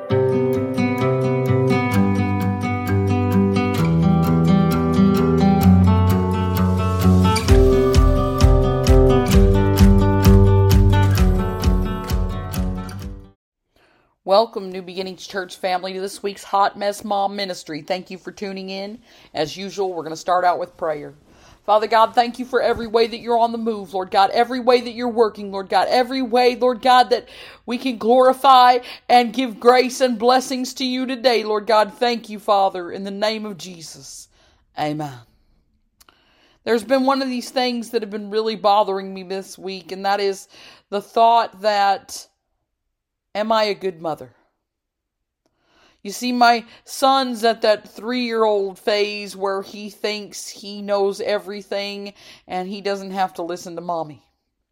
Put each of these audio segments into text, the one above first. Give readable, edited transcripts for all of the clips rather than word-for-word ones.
Welcome, New Beginnings Church family, to this week's Hot Mess Mom Ministry. Thank you for tuning in. As usual, we're going to start out with prayer. Father God, thank you for every way that you're on the move, Lord God. Every way that you're working, Lord God. Every way, Lord God, that we can glorify and give grace and blessings to you today, Lord God. Thank you, Father, in the name of Jesus. Amen. There's been one of these things that have been really bothering me this week, and that is the thought that, am I a good mother? You see, my son's at that 3-year-old phase where he thinks he knows everything and he doesn't have to listen to mommy.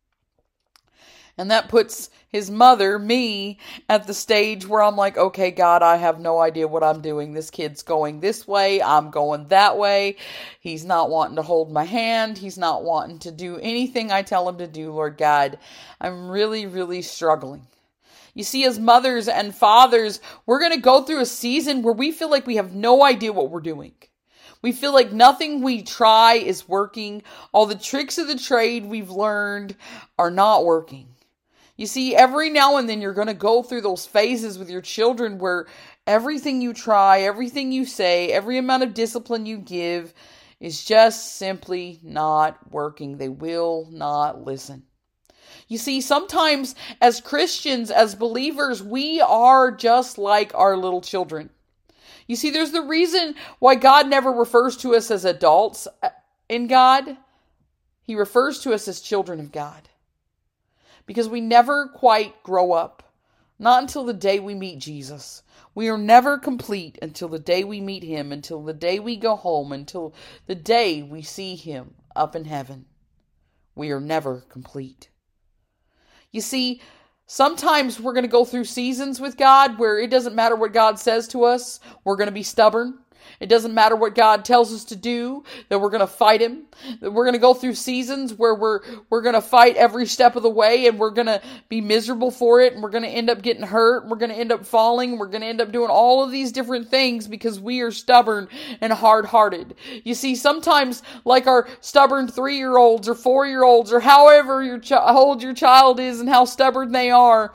And that puts his mother, me, at the stage where I'm like, okay, God, I have no idea what I'm doing. This kid's going this way. I'm going that way. He's not wanting to hold my hand. He's not wanting to do anything I tell him to do, Lord God. I'm really, really struggling. You see, as mothers and fathers, we're going to go through a season where we feel like we have no idea what we're doing. We feel like nothing we try is working. All the tricks of the trade we've learned are not working. You see, every now and then you're going to go through those phases with your children where everything you try, everything you say, every amount of discipline you give is just simply not working. They will not listen. You see, sometimes as Christians, as believers, we are just like our little children. You see, there's the reason why God never refers to us as adults in God. He refers to us as children of God. Because we never quite grow up. Not until the day we meet Jesus. We are never complete until the day we meet Him, until the day we go home, until the day we see Him up in heaven. We are never complete. You see, sometimes we're going to go through seasons with God where it doesn't matter what God says to us. We're going to be stubborn. It doesn't matter what God tells us to do, that we're going to fight Him. That we're going to go through seasons where we're going to fight every step of the way, and we're going to be miserable for it, and we're going to end up getting hurt, and we're going to end up falling, we're going to end up doing all of these different things because we are stubborn and hard-hearted. You see, sometimes like our stubborn 3-year-olds or 4-year-olds or however old your child is and how stubborn they are,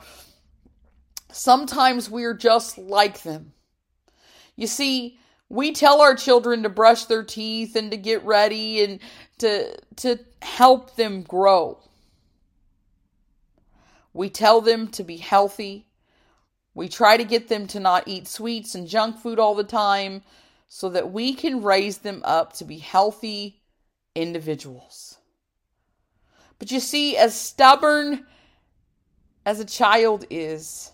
sometimes we are just like them. You see, we tell our children to brush their teeth and to get ready and to help them grow. We tell them to be healthy. We try to get them to not eat sweets and junk food all the time so that we can raise them up to be healthy individuals. But you see, as stubborn as a child is,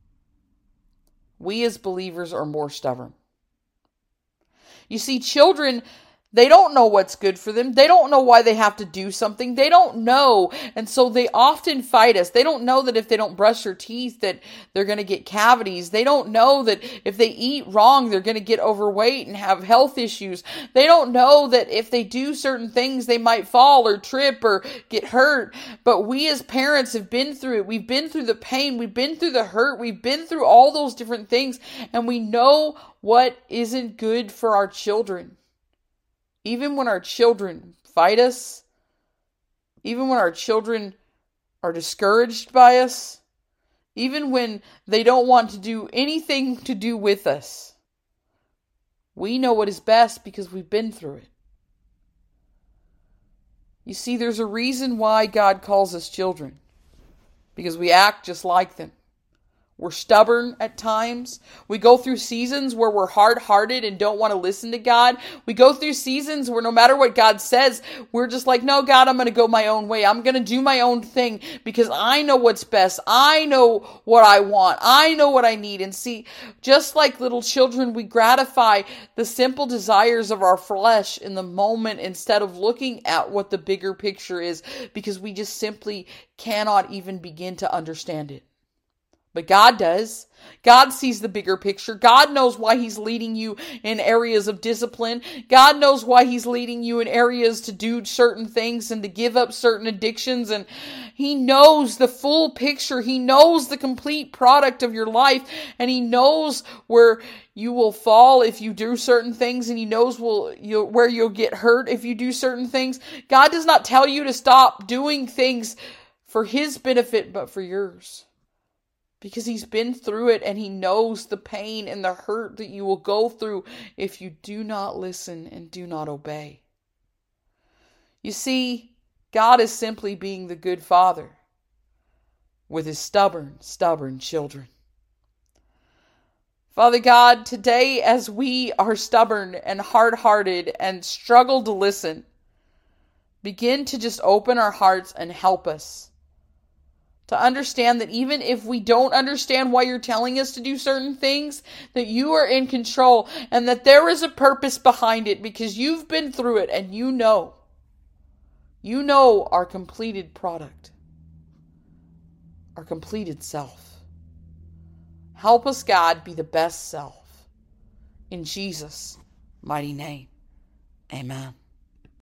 we as believers are more stubborn. You see, children, they don't know what's good for them. They don't know why they have to do something. They don't know. And so they often fight us. They don't know that if they don't brush their teeth that they're going to get cavities. They don't know that if they eat wrong, they're going to get overweight and have health issues. They don't know that if they do certain things, they might fall or trip or get hurt. But we as parents have been through it. We've been through the pain. We've been through the hurt. We've been through all those different things. And we know what isn't good for our children. Even when our children fight us, even when our children are discouraged by us, even when they don't want to do anything to do with us, we know what is best because we've been through it. You see, there's a reason why God calls us children, because we act just like them. We're stubborn at times. We go through seasons where we're hard-hearted and don't want to listen to God. We go through seasons where no matter what God says, we're just like, no, God, I'm going to go my own way. I'm going to do my own thing because I know what's best. I know what I want. I know what I need. And see, just like little children, we gratify the simple desires of our flesh in the moment instead of looking at what the bigger picture is because we just simply cannot even begin to understand it. But God does. God sees the bigger picture. God knows why He's leading you in areas of discipline. God knows why He's leading you in areas to do certain things and to give up certain addictions. And He knows the full picture. He knows the complete product of your life. And He knows where you will fall if you do certain things. And He knows where you'll get hurt if you do certain things. God does not tell you to stop doing things for His benefit, but for yours. Because He's been through it and He knows the pain and the hurt that you will go through if you do not listen and do not obey. You see, God is simply being the good Father with His stubborn children. Father God, today as we are stubborn and hard-hearted and struggle to listen, begin to just open our hearts and help us to understand that even if we don't understand why you're telling us to do certain things, that you are in control and that there is a purpose behind it because you've been through it and you know our completed product, our completed self. Help us, God, be the best self. In Jesus' mighty name, amen.